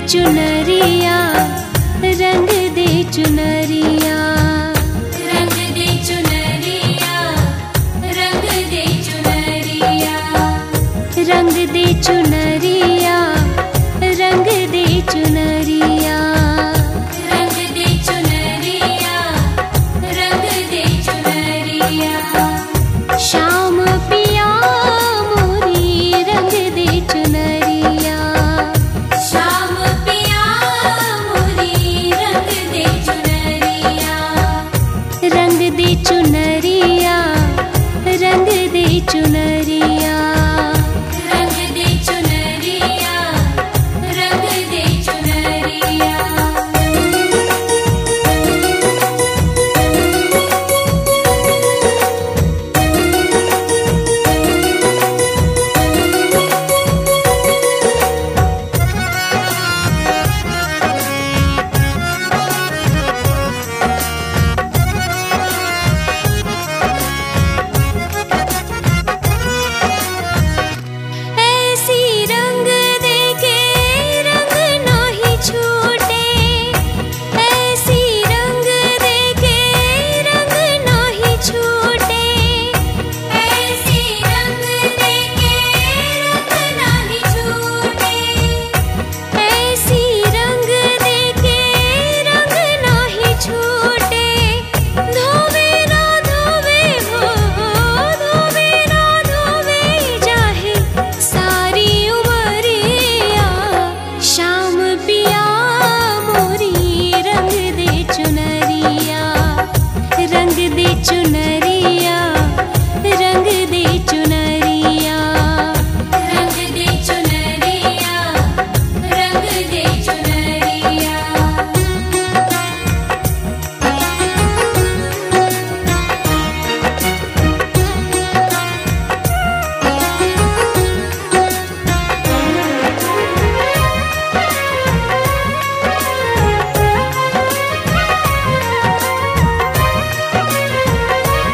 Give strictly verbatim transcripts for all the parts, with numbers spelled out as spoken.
चुनरिया रंग दे चुनरिया रंग दे चुनरिया रंग दे चुनरिया रंग दे चुनरिया रंग दे चुनरिया रंग दे चुनरिया रंग दे चुनरिया श्याम पिया मोरी रंग दे चुनरिया श्याम पिया मोरी रंग दे चुनरिया रंग दे चुनरिया रंग दे चुनरिया रंग दे चुनरिया रंग दे चुनरिया ऐसी रंग दे के रंग नाही छूटे ऐसी रंग दे के रंग नाही छूटे ऐसी रंग दे के रंग नाही छूटे ऐसी रंग दे के रंग नाही छूटे धोवे ना धोवे हो धोवे ना धोवे जाहे सारी उमरिया श्याम पिया मोरी रंग दे चुनरिया रंग दे चुनरिया रंग दे चुनरिया रंग दे चुनरिया रंग दे चुनरिया रंग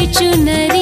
चुनरिया